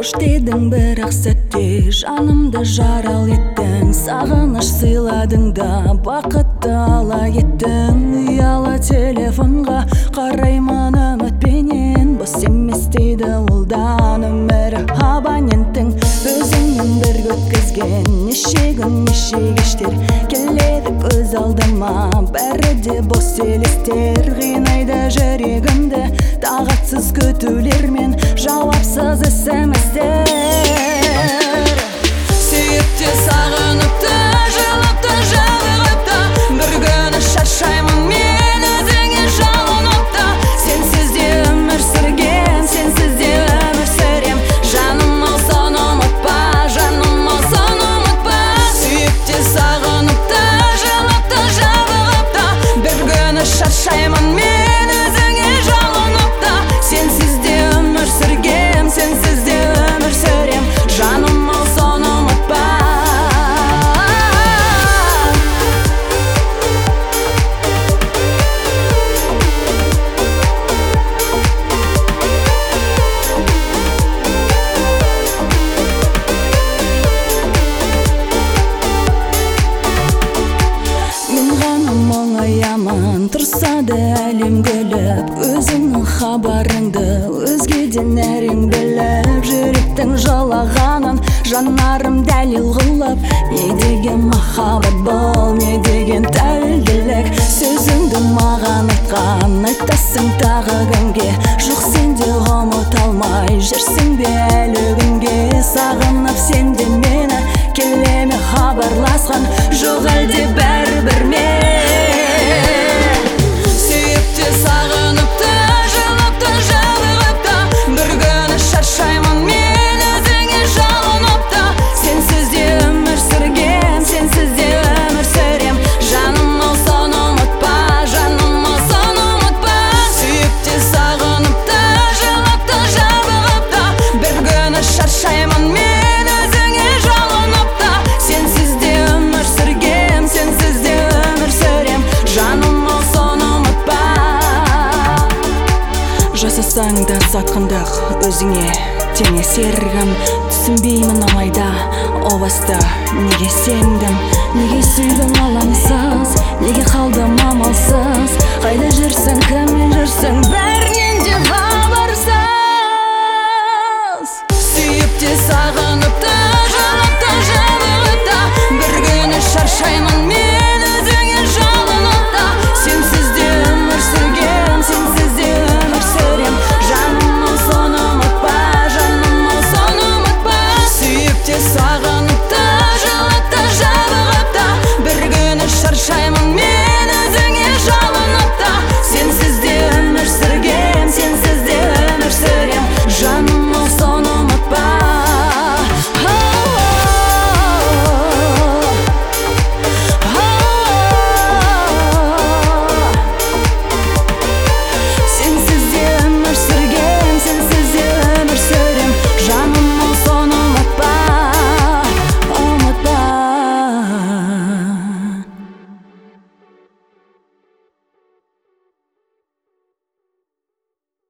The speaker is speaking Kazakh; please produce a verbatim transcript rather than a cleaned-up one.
қош дедің бірақ сәтте жанымды жарал еттің. Сағыныш сыйладың да бақытты ала кеттің. Ұялы телефонға қараймын үмітпенен, бос емес дейді ол да нөмірі. Абоненттің өзіңнен бір өткізген неше күн неше кештер келеді көз алдыма, бәрі де бос елестер. Қинайды жүрегімді тағатсыз күтулер мен жауапсыз смс-тер. Сүйіп те сағынып та жылап та жабығып та, бір күні шаршаймын мен өзіңе жалынып та. Сенсіз де өмір сүргем, сенсіз де өмір сүрем. Жаным ау соны ұмытпа, жаным ау соны ұмытпа. Сүйіп те сағынып та жылап та жабығып та, бір күні шаршаймын мен өзіңе жалынып та. Сенсіз де өмір сүргем, сенсіз де өмір сүрем. Жаным ау соны ұмытпа. Мен ғана мұңаямын, тұрса да әлем күліп, өзіңнің хабарыңды өзгеден әрең біліп. Жүректің жылағанын жанарым дәлел қылып, не деген махаббат бұл, не деген тәуелділік. Сөзіңді маған айтқан айтасың тағы кімге, жоқ сенде ұмыта алмай жүрсің бе әлі күнге. Сағынып сен де мені келеме хабарласқан, жоқ әлде бәрібір мен. Сүйіп те сағынып та жылап та жабығып та, бір күні шаршаймын мен өзіңе жалынып та. Сенсіз де өмір сүргем, сенсіз де өмір сүрем. Жаным ау соны ұмытпа, жаным ау соны ұмытпа. Сүйіп те сағынып та жылап та жабығып та, бір күні шаршаймын мен өзіңе жалынып та. Сенсіз де өмір сүргем, сенсіз де өмір сүрем. Жаным ау соны ұмытпа. Жасасаң да сатқындық өзіңе теңе сергім, түсінбеймін алайда о баста неге сендім. Неге сүйдің алаңсыз, неге қалдым амалсыз. Қайда жүрсің, кіммен жүрсің, бәріне